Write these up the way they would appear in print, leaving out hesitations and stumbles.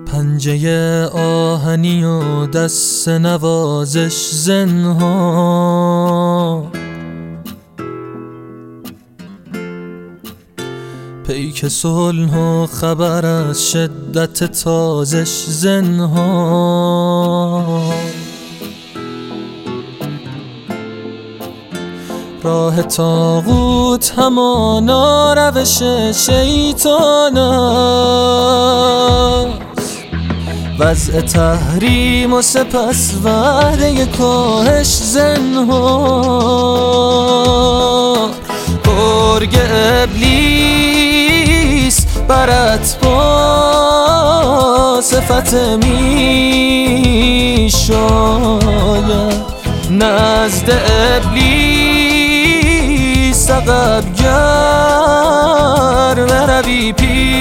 پنجه آهنی و دست نوازش زنها، پیک صلح و خبر از شدت تازش زنها. راه طاغوت همانا روش شیطان است، وضع تحریم و سپس وعده کاهش زنهار. گرگ ابلیس برات با صفت می شاید، نزد ابلیس عقب گر بروی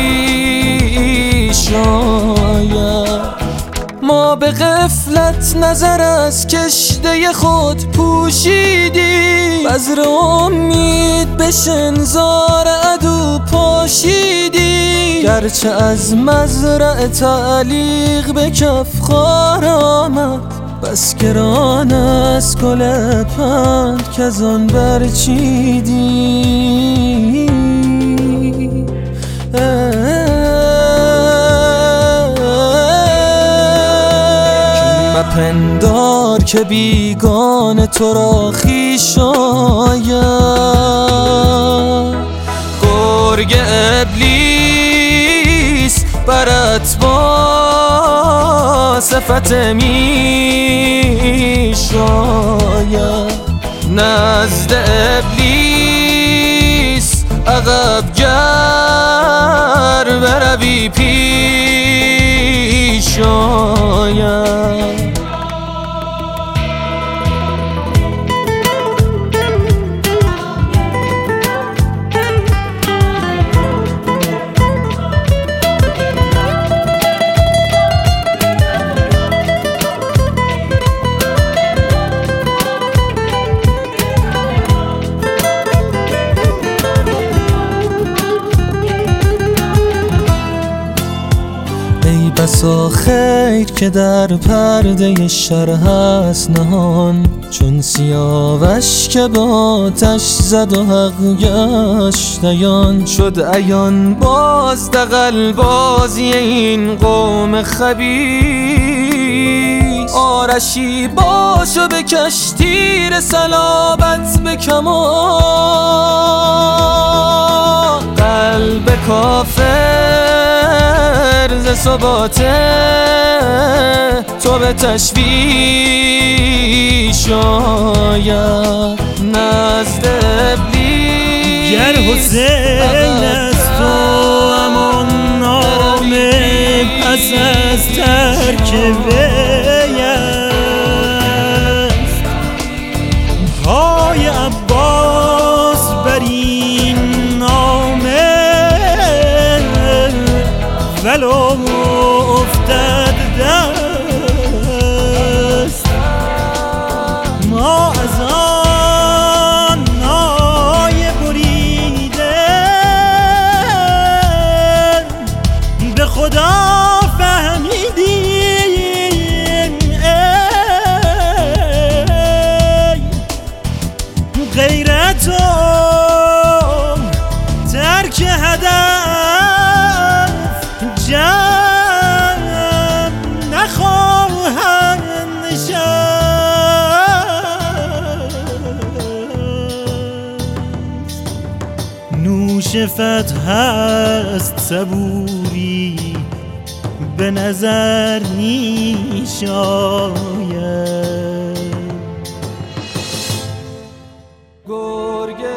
پیش آید. ما به غفلت نظر از کشته خود پوشیدیم، بذر امید به شنزار عدو پاشیدیم. گرچه از مزرعه تعلیق به کف خار آمد، بس گران از گل پند که از آن برچیدی. مپندار که بیگانه تو را خویش آید. گرگ ابلیس برات با صفت می شاید، نزد ابلیس عقب گر بروی پیش آید. بسا خیر که در پرده شر هست نهان، چون سیاوش که با آتش زد و حق گشت عیان. شد عیان باز دغل بازی این قوم خبیث، آرشی باش و بکش تیر صلابت به کمان. قلب کافر ز ثبات تو به تشویش آید، نزد ابلیس گر حسین از تو امان نامه پس از ترک وی است. پای عباس بر این نامه ولو افتد دست. ما از آن نای بریده به خدا فهمیدیم، ای غیرت و ترک هدف جمع نخواهند نشست. نوش فتح است صبوری به نظر می شاید. گرگ